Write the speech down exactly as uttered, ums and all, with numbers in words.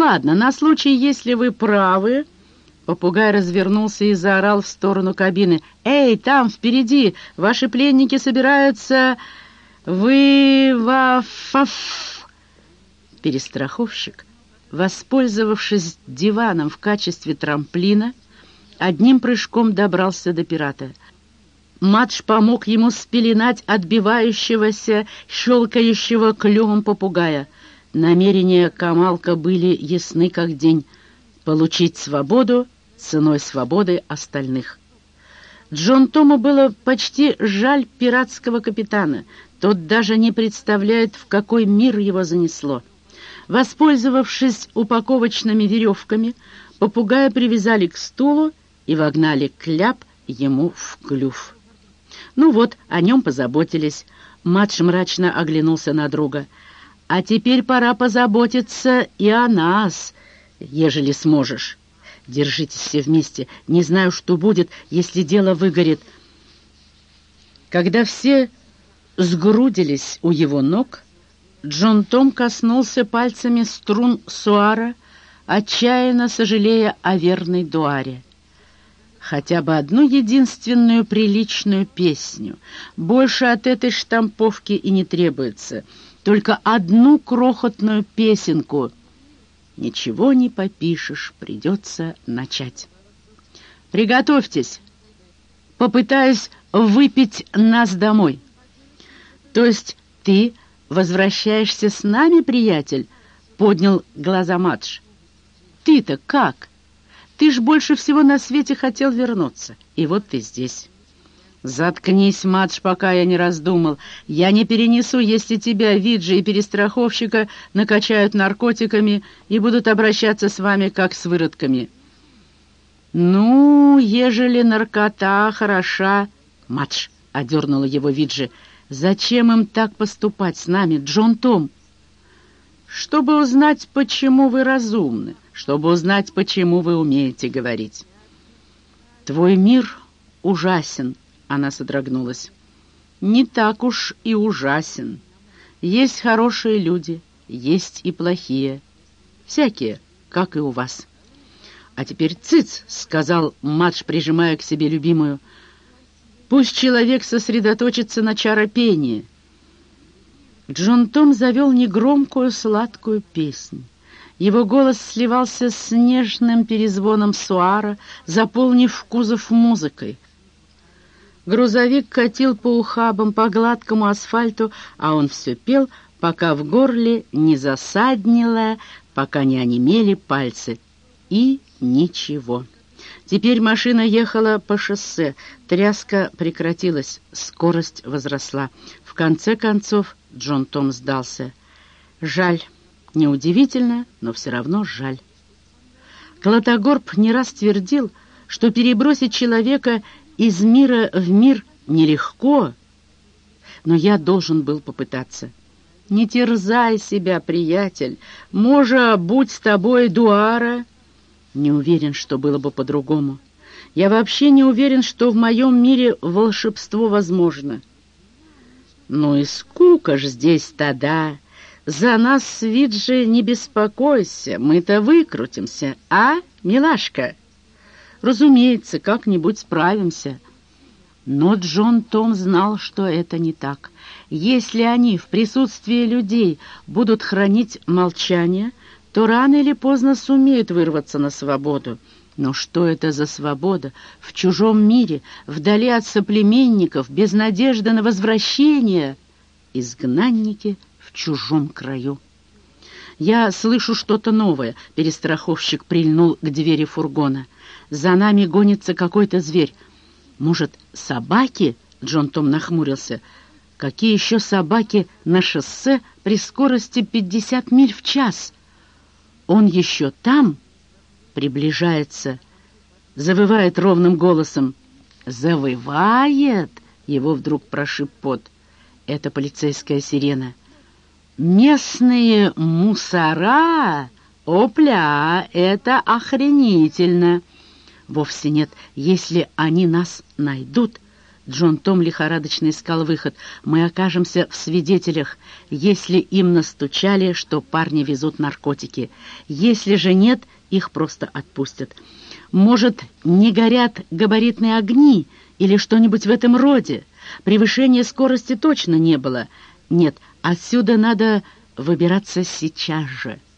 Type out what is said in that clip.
ладно, на случай, если вы правы...» Попугай развернулся и заорал в сторону кабины. «Эй, там, впереди! Ваши пленники собираются... Вы... Вафаф...» Перестраховщик, воспользовавшись диваном в качестве трамплина, одним прыжком добрался до пирата. Мадж помог ему спеленать отбивающегося, щелкающего клювом попугая. Намерения Камалка были ясны как день — получить свободу ценой свободы остальных. Джон Тому было почти жаль пиратского капитана. Тот даже не представляет, в какой мир его занесло. Воспользовавшись упаковочными веревками, попугая привязали к стулу и вогнали кляп ему в клюв. Ну вот, о нем позаботились. Мадж мрачно оглянулся на друга. «А теперь пора позаботиться и о нас, ежели сможешь. Держитесь все вместе. Не знаю, что будет, если дело выгорит». Когда все сгрудились у его ног, Джон Том коснулся пальцами струн суара, отчаянно сожалея о верной Дуаре. Хотя бы одну единственную приличную песню. Больше от этой штамповки и не требуется. Только одну крохотную песенку. Ничего не попишешь, придется начать. «Приготовьтесь. Попытаюсь выпить нас домой». «То есть ты возвращаешься с нами, приятель?» — поднял глаза Мадж. «Ты-то как? Ты ж больше всего на свете хотел вернуться, и вот ты здесь». «Заткнись, Мадж, пока я не раздумал. Я не перенесу, если тебя, Виджи и перестраховщика, накачают наркотиками и будут обращаться с вами, как с выродками». «Ну, ежели наркота хороша...» «Мадж», — одернула его Виджи, — «зачем им так поступать с нами, Джон Том?» «Чтобы узнать, почему вы разумны, чтобы узнать, почему вы умеете говорить». «Твой мир ужасен», — она содрогнулась. «Не так уж и ужасен. Есть хорошие люди, есть и плохие. Всякие, как и у вас». «А теперь цыц», — сказал Мадж, прижимая к себе любимую. «Пусть человек сосредоточится на чаропении». Джон Том завел негромкую сладкую песнь. Его голос сливался с нежным перезвоном суара, заполнив кузов музыкой. Грузовик катил по ухабам, по гладкому асфальту, а он все пел, пока в горле не засаднило, пока не онемели пальцы. И ничего. Теперь машина ехала по шоссе, тряска прекратилась, скорость возросла. В конце концов Джон Том сдался. Жаль, неудивительно, но все равно жаль. Клотогорб не раз твердил, что перебросить человека из мира в мир нелегко, но я должен был попытаться. Не терзай себя, приятель. Может, будь с тобой Дуара. Не уверен, что было бы по-другому. Я вообще не уверен, что в моем мире волшебство возможно. Ну и скука ж здесь-то, да. За нас, Свиджи, не беспокойся, мы-то выкрутимся, а, милашка? Разумеется, как-нибудь справимся. Но Джон Том знал, что это не так. Если они в присутствии людей будут хранить молчание, то рано или поздно сумеют вырваться на свободу. Но что это за свобода? В чужом мире, вдали от соплеменников, без надежды на возвращение. Изгнанники в чужом краю. «Я слышу что-то новое», — перестраховщик прильнул к двери фургона. «За нами гонится какой-то зверь. Может, собаки?» — Джон Том нахмурился. «Какие еще собаки на шоссе при скорости пятьдесят миль в час? Он еще там?» Приближается, завывает ровным голосом. «Завывает?» — его вдруг прошиб пот. Это полицейская сирена. «Местные мусора? Опля, это охренительно!» «Вовсе нет. Если они нас найдут, Джон Том лихорадочно искал выход. «Мы окажемся в свидетелях, если им настучали, что парни везут наркотики. Если же нет, их просто отпустят. Может, не горят габаритные огни или что-нибудь в этом роде? Превышения скорости точно не было. Нет, отсюда надо выбираться сейчас же».